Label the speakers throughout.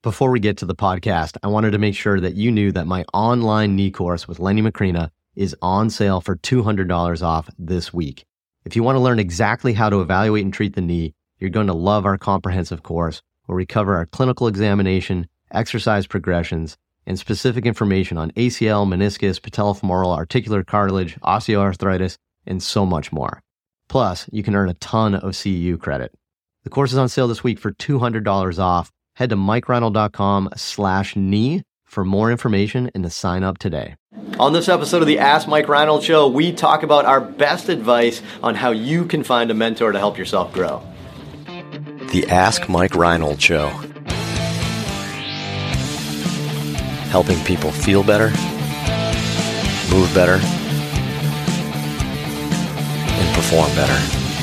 Speaker 1: Before we get to the podcast, I wanted to make sure that you knew that my online knee course with Lenny Macrina is on sale for $200 off this week. If you want to learn exactly how to evaluate and treat the knee, you're going to love our comprehensive course where we cover our clinical examination, exercise progressions, and specific information on ACL, meniscus, patellofemoral, articular cartilage, osteoarthritis, and so much more. Plus, you can earn a ton of CEU credit. The course is on sale this week for $200 off. Head to MikeReinold.com/knee for more information and to sign up today. On this episode of the Ask Mike Reinold Show, we talk about our best advice on how you can find a mentor to help yourself grow. The Ask Mike Reinold Show. Helping people feel better, move better, and perform better.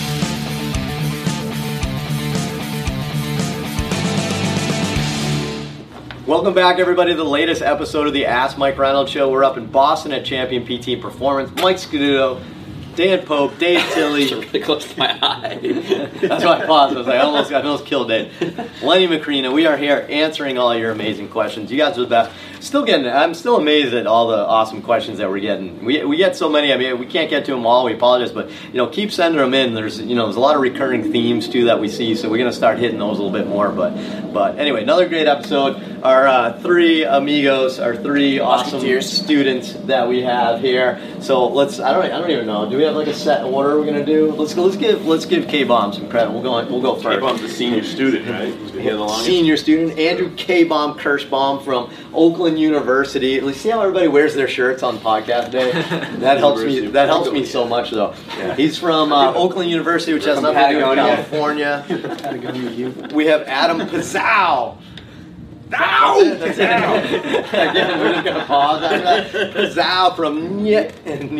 Speaker 1: Welcome back, everybody, to the latest episode of the Ask Mike Reinold Show. We're up in Boston at Champion PT Performance. Mike Scuduto, Dan Pope, Dave Tilley.
Speaker 2: It's really close to my eye.
Speaker 1: That's why I paused. I almost killed Dave. Lenny Macrina, we are here answering all your amazing questions. You guys are the best. I'm still amazed at all the awesome questions that we're getting. We get so many. I mean, we can't get to them all. We apologize, but keep sending them in. There's a lot of recurring themes too that we see, so we're gonna start hitting those a little bit more. But anyway, another great episode. Our three amigos, our three awesome students that we have here. So I don't even know. Do we have like a set order we're gonna do? Let's give K-Bomb some credit. We'll go first.
Speaker 3: K-Bomb's the senior student, right?
Speaker 1: Senior student Andrew K-Bomb Kirschbaum from Oakland University. See how everybody wears their shirts on podcast day? That helps me. That helps me so much, though. Yeah. He's from Oakland University, which has nothing to do with California. We have Adam Pizzow. Again, we're just gonna pause after that. Pizzow from New York.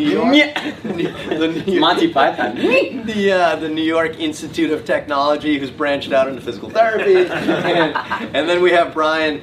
Speaker 2: Monty Python.
Speaker 1: The New York Institute of Technology, who's branched out into physical therapy. And then we have Brian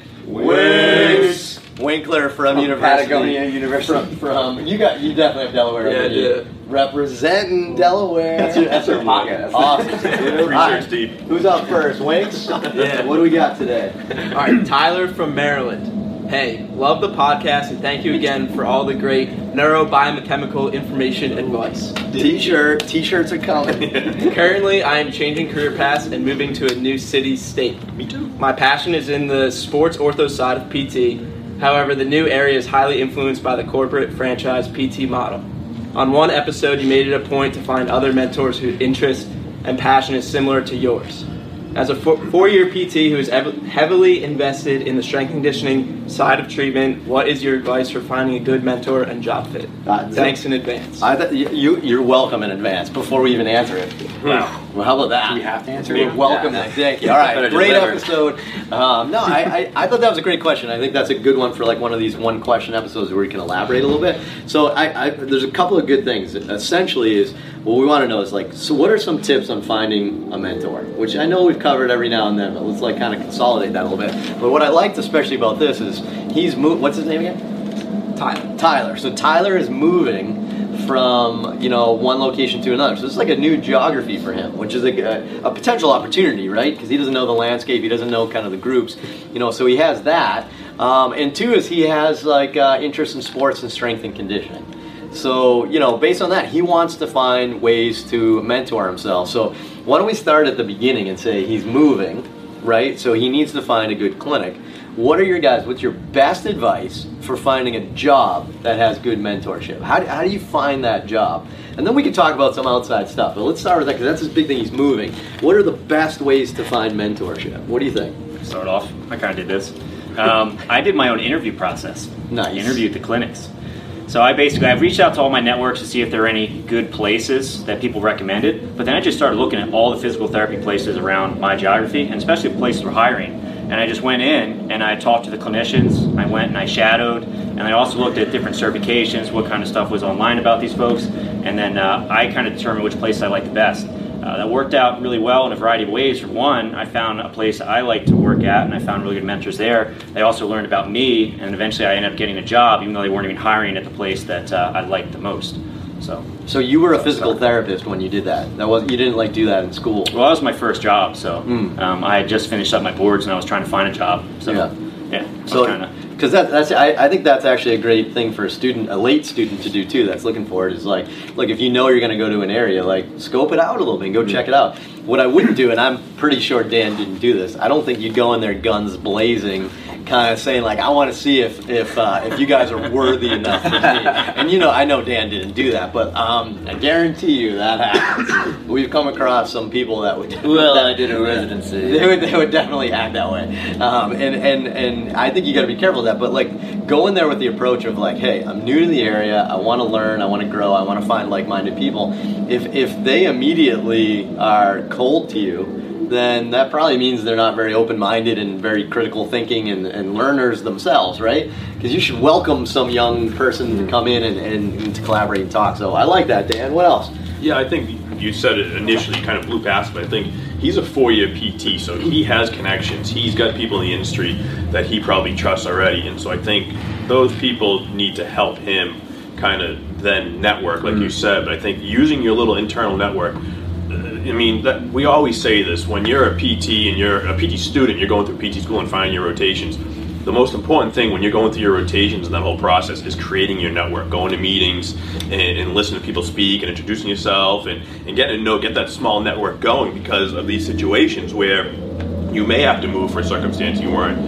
Speaker 1: Winkler from
Speaker 2: Patagonia University.
Speaker 1: From you definitely have Delaware.
Speaker 2: Yeah, I do.
Speaker 1: Representing Delaware.
Speaker 2: That's your pocket. That's
Speaker 1: awesome.
Speaker 3: Research deep.
Speaker 1: Who's up first? Winks?
Speaker 4: Yeah.
Speaker 1: What do we got today?
Speaker 4: All right, Tyler from Maryland. Hey, love the podcast and thank you again for all the great neurobiomechanical information advice.
Speaker 1: T-shirts are coming.
Speaker 4: Currently, I am changing career paths and moving to a new city-state.
Speaker 3: Me too.
Speaker 4: My passion is in the sports ortho side of PT. However, the new area is highly influenced by the corporate franchise PT model. On one episode, you made it a point to find other mentors whose interest and passion is similar to yours. As a four-year PT who is heavily invested in the strength and conditioning side of treatment, what is your advice for finding a good mentor and job fit? Thanks in advance.
Speaker 1: You're welcome in advance before we even answer it.
Speaker 3: Wow.
Speaker 1: Well, how about that?
Speaker 2: Do we have to answer
Speaker 1: You're
Speaker 2: it?
Speaker 1: welcome.
Speaker 2: Yeah.
Speaker 1: Thank you. All right, great
Speaker 2: deliver.
Speaker 1: episode. I thought that was a great question. I think that's a good one for like one of these one question episodes where you can elaborate a little bit. So there's a couple of good things. Essentially is what we want to know is so what are some tips on finding a mentor? Which I know we've covered every now and then, but let's kind of consolidate that a little bit. But what I liked especially about this is what's his name again? Tyler. So Tyler is moving from one location to another. So it's like a new geography for him, which is a potential opportunity, right? Because he doesn't know the landscape, he doesn't know kind of the groups, so he has that. And two is he has interest in sports and strength and conditioning. So based on that, he wants to find ways to mentor himself. So why don't we start at the beginning and say he's moving, right? So he needs to find a good clinic. What's your best advice for finding a job that has good mentorship? How do you find that job? And then we can talk about some outside stuff. But let's start with that because that's his big thing. He's moving. What are the best ways to find mentorship? What do you think?
Speaker 5: Start off. I kind of did this. I did my own interview process.
Speaker 1: Nice.
Speaker 5: Interviewed the clinics. So I've reached out to all my networks to see if there are any good places that people recommended. But then I just started looking at all the physical therapy places around my geography, and especially places we're hiring. And I just went in and I talked to the clinicians. I went and I shadowed, and I also looked at different certifications, what kind of stuff was online about these folks, and then I kind of determined which place I liked the best. That worked out really well in a variety of ways. For one, I found a place I like to work at, and I found really good mentors there. They also learned about me, and eventually I ended up getting a job, even though they weren't even hiring at the place that I liked the most.
Speaker 1: So you were a physical therapist when you did that. You didn't like do that in school.
Speaker 5: Well, that was my first job, so I had just finished up my boards and I was trying to find a job. So yeah.
Speaker 1: So because I think that's actually a great thing for a late student to do too. That's looking for it is like if you know you're going to go to an area, like scope it out a little bit and go check it out. What I wouldn't do, and I'm pretty sure Dan didn't do this, I don't think you'd go in there guns blazing, kind of saying like, I want to see if you guys are worthy enough for me. And I know Dan didn't do that, but I guarantee you that happens. We've come across some people that would.
Speaker 2: Well, I did a residency.
Speaker 1: They would definitely act that way, and I think you got to be careful of that. But like, go in there with the approach of like, hey, I'm new to the area. I want to learn. I want to grow. I want to find like-minded people. If they immediately are cold to you, then that probably means they're not very open-minded and very critical thinking and learners themselves, right? Because you should welcome some young person to come in and to collaborate and talk. So I like that, Dan. What else?
Speaker 3: Yeah, I think you said it initially, kind of blew past, but I think he's a 4-year PT, so he has connections. He's got people in the industry that he probably trusts already, and so I think those people need to help him kind of then network, like you said. But I think using your little internal network, I mean, we always say this, when you're a PT and you're a PT student, you're going through PT school and finding your rotations. The most important thing when you're going through your rotations and that whole process is creating your network, going to meetings and listening to people speak and introducing yourself and getting to get that small network going, because of these situations where you may have to move for a circumstance you weren't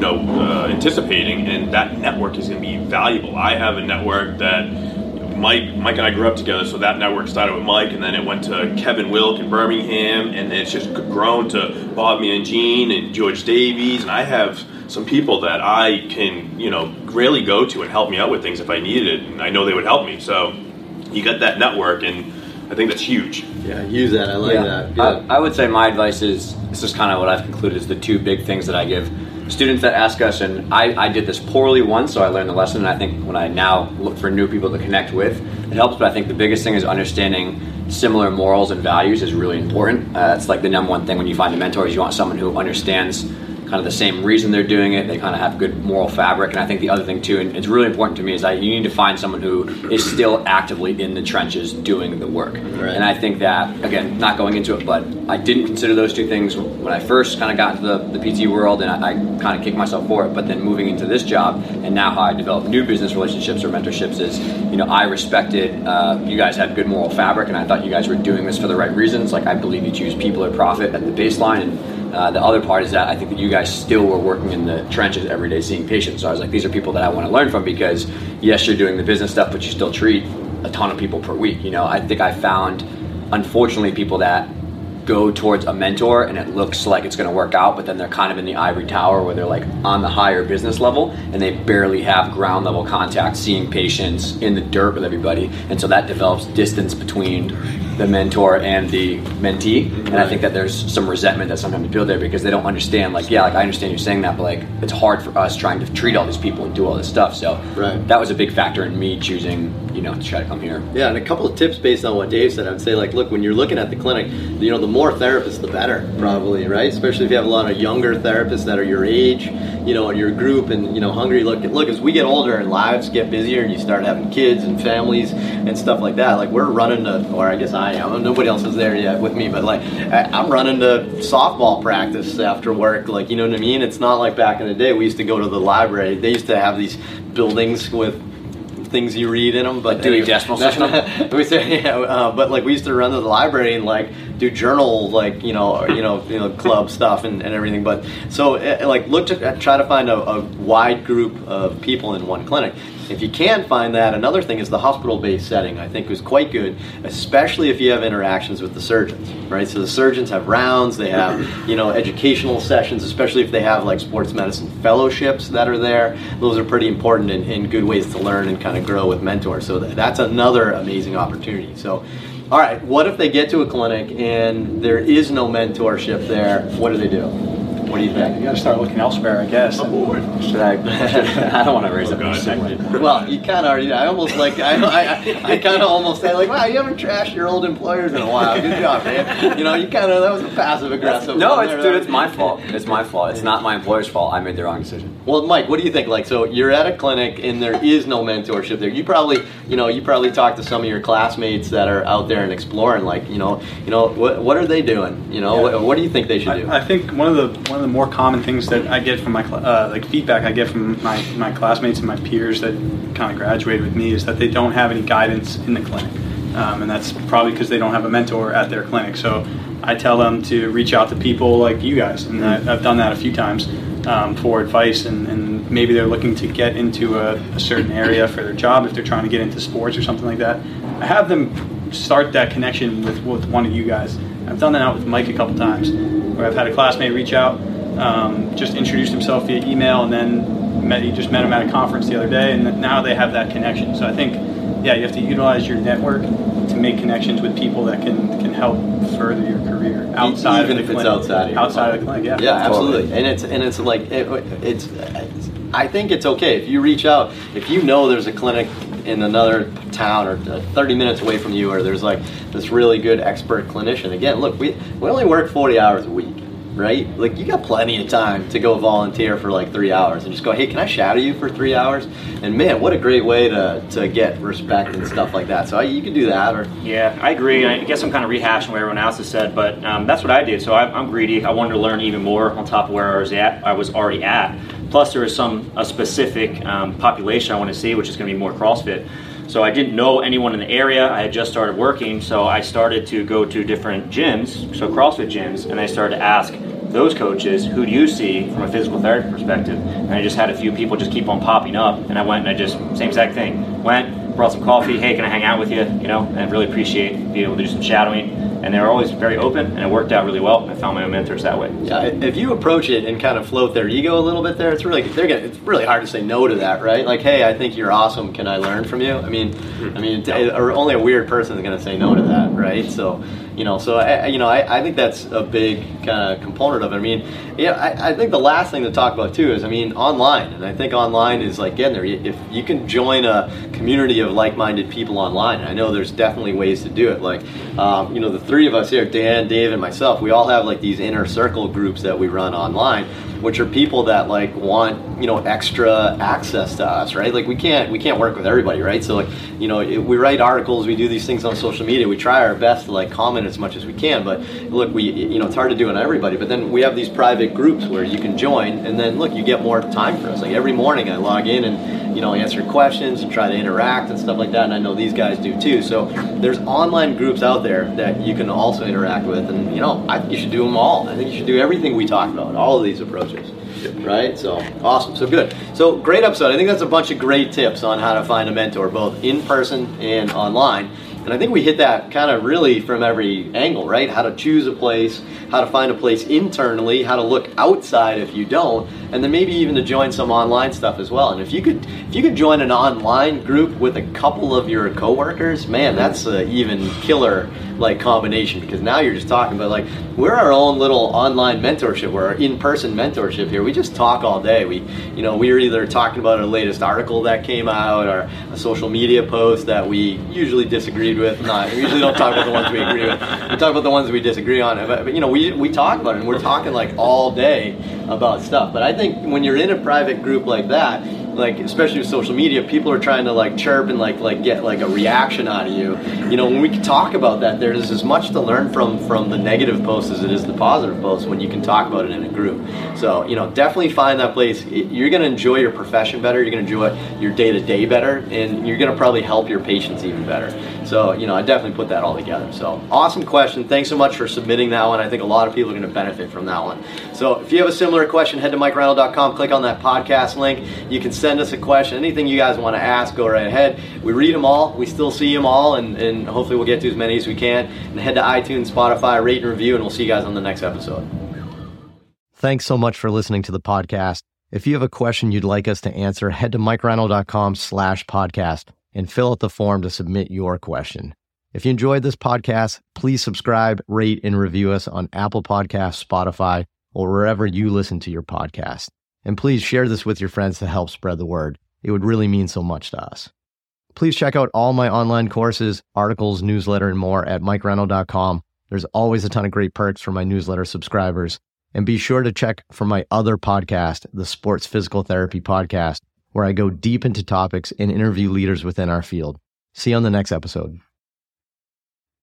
Speaker 3: anticipating, and that network is going to be valuable. I have a network that Mike and I grew up together, so that network started with Mike, and then it went to Kevin Wilk in Birmingham, and it's just grown to Bob Mangine and George Davies, and I have some people that I can, really go to and help me out with things if I needed it, and I know they would help me. So you got that network, and I think that's huge.
Speaker 1: Yeah, use that. I like that. Yeah.
Speaker 2: I would say my advice is, this is kind of what I've concluded is the two big things that I give students that ask us, and I did this poorly once, so I learned the lesson, and I think when I now look for new people to connect with, it helps. But I think the biggest thing is understanding similar morals and values is really important. It's like the number one thing when you find a mentor is you want someone who understands kind of the same reason they're doing it. They kind of have good moral fabric. And I think the other thing too, and it's really important to me, is that you need to find someone who is still actively in the trenches doing the work. Right. And I think that, again, not going into it, but I didn't consider those two things when I first kind of got into the PT world, and I kind of kicked myself for it. But then moving into this job, and now how I develop new business relationships or mentorships is, I respected you guys had good moral fabric, and I thought you guys were doing this for the right reasons. Like, I believe you choose people or profit at the baseline, and the other part is that I think that you guys still were working in the trenches every day seeing patients. So I was like, these are people that I want to learn from, because yes, you're doing the business stuff, but you still treat a ton of people per week. I think I found, unfortunately, people that go towards a mentor and it looks like it's going to work out, but then they're kind of in the ivory tower where they're like on the higher business level and they barely have ground level contact seeing patients in the dirt with everybody. And so that develops distance between the mentor and the mentee. And I think that there's some resentment that sometimes build there because they don't understand, I understand you're saying that, but it's hard for us trying to treat all these people and do all this stuff. So that was a big factor in me choosing, to try to come here.
Speaker 1: Yeah, and a couple of tips based on what Dave said. I would say, look, when you're looking at the clinic, the more therapists, the better, probably, right? Especially if you have a lot of younger therapists that are your age, in your group, and hungry. Look, as we get older and lives get busier, and you start having kids and families and stuff like that. We're running or I guess I am. Nobody else is there yet with me, but I'm running to softball practice after work. You know what I mean? It's not like back in the day. We used to go to the library. They used to have these buildings with things you read in them, but
Speaker 2: Dewey Decimal System.
Speaker 1: We say, but we used to run to the library and do journal club stuff and everything. But so look to try to find a wide group of people in one clinic. If you can't find that, another thing is the hospital-based setting. I think is quite good, especially if you have interactions with the surgeons, right? So the surgeons have rounds, they have educational sessions, especially if they have sports medicine fellowships that are there. Those are pretty important and good ways to learn and kind of grow with mentors. So that's another amazing opportunity. So, all right, what if they get to a clinic and there is no mentorship there? What do they do? What do you think?
Speaker 6: You got to start looking elsewhere, I guess.
Speaker 2: Should I? I don't want to raise up my segment.
Speaker 1: Well, you kind of already. I almost like. I kind of almost say like, wow, you haven't trashed your old employers in a while. Good job, man. You kind of that was a passive aggressive.
Speaker 2: No, it's my fault. It's my fault. It's not my employer's fault. I made the wrong decision.
Speaker 1: Well, Mike, what do you think? Like, so you're at a clinic and there is no mentorship there. You probably talk to some of your classmates that are out there and exploring. Like, what are they doing? What do you think they should do?
Speaker 6: I think one of the more common things that I get from my feedback I get from my classmates and my peers that kind of graduated with me is that they don't have any guidance in the clinic, and that's probably because they don't have a mentor at their clinic. So I tell them to reach out to people like you guys, and I've done that a few times for advice, and maybe they're looking to get into a certain area for their job if they're trying to get into sports or something like that. I have them start that connection with one of you guys. I've done that out with Mike a couple times, where I've had a classmate reach out, just introduced himself via email, and then he just met him at a conference the other day, and now they have that connection. So I think, you have to utilize your network to make connections with people that can help further your career outside
Speaker 1: even
Speaker 6: of the
Speaker 1: if
Speaker 6: clinic.
Speaker 1: It's outside
Speaker 6: of the clinic, yeah.
Speaker 1: Yeah, absolutely. And it's like it's. I think it's okay if you reach out if you know there's a clinic in another town or 30 minutes away from you, or there's like this really good expert clinician. Again, look, we only work 40 hours a week, right? Like, you got plenty of time to go volunteer for like 3 hours and just go, hey, can I shadow you for 3 hours? And man, what a great way to get respect and stuff like that. So you can do that. Or
Speaker 5: yeah, I agree. I guess I'm kind of rehashing what everyone else has said, but that's what I did. So I'm greedy. I wanted to learn even more on top of where I was already at. Plus, there is a specific population I want to see, which is going to be more CrossFit. So I didn't know anyone in the area. I had just started working, so I started to go to different gyms, so CrossFit gyms, and I started to ask those coaches, who do you see from a physical therapy perspective? And I just had a few people just keep on popping up, and I went and I just, same exact thing, brought some coffee, hey, can I hang out with you? And I really appreciate being able to do some shadowing. And they were always very open, and it worked out really well. I found my own mentors that way.
Speaker 1: Yeah, if you approach it and kind of float their ego a little bit there, it's really hard to say no to that, right? Like, hey, I think you're awesome. Can I learn from you? I mean, or only a weird person is going to say no to that, right? So, I think that's a big kind of component of it. I mean, I think the last thing to talk about too is, online, and I think online is like getting there. If you can join a community of like-minded people online, and I know there's definitely ways to do it. Like, the three of us here, Dan, Dave, and myself, we all have like these inner circle groups that we run online, which are people that like want extra access to us, right? Like we can't work with everybody, right? So like we write articles, we do these things on social media, we try our best to like comment as much as we can, but look, it's hard to do on everybody. But then we have these private groups where you can join, and then look, you get more time for us. Like every morning I log in and answer questions and try to interact and stuff like that, and I know these guys do too. So there's online groups out there that you can also interact with, and I think you should do them all. I think you should do everything we talked about, all of these approaches. Right? So awesome. So good. So great episode. I think that's a bunch of great tips on how to find a mentor, both in person and online. And I think we hit that kind of really from every angle, right? How to choose a place, how to find a place internally, how to look outside if you don't, and then maybe even to join some online stuff as well. And if you could join an online group with a couple of your coworkers, man, that's an even killer like combination, because now you're just talking about like we're our own little online mentorship, we're our in-person mentorship here. We just talk all day. We're either talking about our latest article that came out or a social media post that we usually disagreed with. We usually don't talk about the ones we agree with. We talk about the ones we disagree on. But we talk about it, and we're talking like all day about stuff. But I think when you're in a private group like that, like especially with social media, people are trying to like chirp and like get like a reaction out of you. When we can talk about that, there's as much to learn from the negative posts as it is the positive posts when you can talk about it in a group. So definitely find that place. You're going to enjoy your profession better. You're going to enjoy your day-to-day better, and you're going to probably help your patients even better. So I definitely put that all together. So awesome question. Thanks so much for submitting that one. I think a lot of people are going to benefit from that one. So if you have a similar question, head to MikeReinold.com, click on that podcast link. You can send us a question, anything you guys want to ask, go right ahead. We read them all, we still see them all, and hopefully we'll get to as many as we can. And head to iTunes, Spotify, rate and review, and we'll see you guys on the next episode. Thanks so much for listening to the podcast. If you have a question you'd like us to answer, head to MikeReinold.com/podcast and fill out the form to submit your question. If you enjoyed this podcast, please subscribe, rate, and review us on Apple Podcasts, Spotify, or wherever you listen to your podcast. And please share this with your friends to help spread the word. It would really mean so much to us. Please check out all my online courses, articles, newsletter, and more at MikeReynolds.com. There's always a ton of great perks for my newsletter subscribers. And be sure to check for my other podcast, the Sports Physical Therapy Podcast, where I go deep into topics and interview leaders within our field. See you on the next episode.